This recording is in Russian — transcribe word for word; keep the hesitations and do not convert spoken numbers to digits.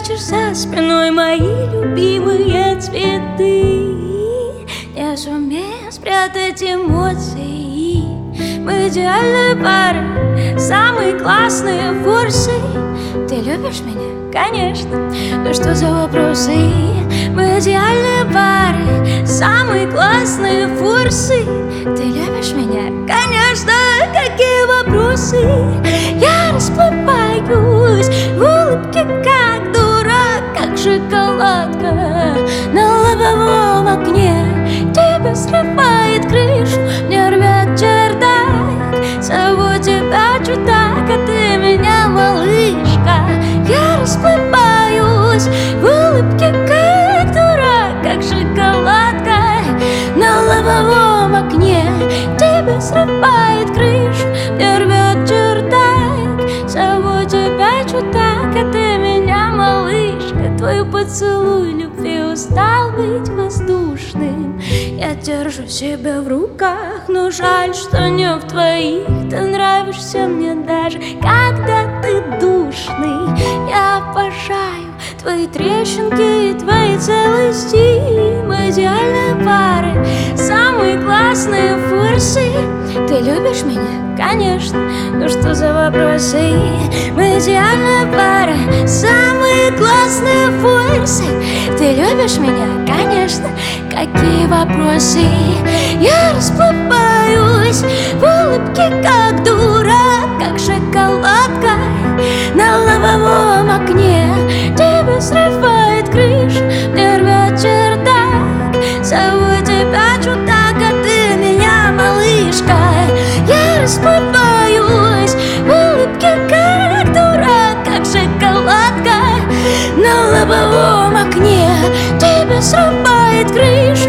прячешь за спиной мои любимые цветы. Не сумею спрятать эмоции. Мы идеальная пара, самые классные форсы. Ты любишь меня? Конечно. Ну что за вопросы? Мы идеальная пара, самые классные форсы. Ты любишь меня? Конечно. Какие вопросы? Я расплываюсь в улыбке, как дурак, как шоколадка на лобовом окне. Тебя срывает крышу, мне рвет чердак. Зову тебя чудак, а ты меня малышка. Я расплываюсь в улыбке, как дурак, как шоколадка на лобовом окне. Тебя срывает крышу, мне рвет чердак. Зову тебя чудак, а ты меня малышка. Твой поцелуй любви устал быть воздушным. Я держу себя в руках, но жаль, что не в твоих. Ты нравишься мне даже, когда ты душный. Я обожаю твои трещинки и твои целости. Мы идеальная пара, самые классные форсы. Ты любишь меня? Конечно. Ну что за вопросы? Мы идеальная пара, самые классные форсы. Ты любишь меня? Конечно. Какие вопросы? Я расплываюсь в улыбке, как дурак, как шоколадка на лобовом окне. Тебя срывает крышу, мне рвет чердак. Зову тебя чудак, а ты меня малышка. Я расплываюсь в улыбке, как дурак, как шоколадка на лобовом окне. Тебя срывает крышу,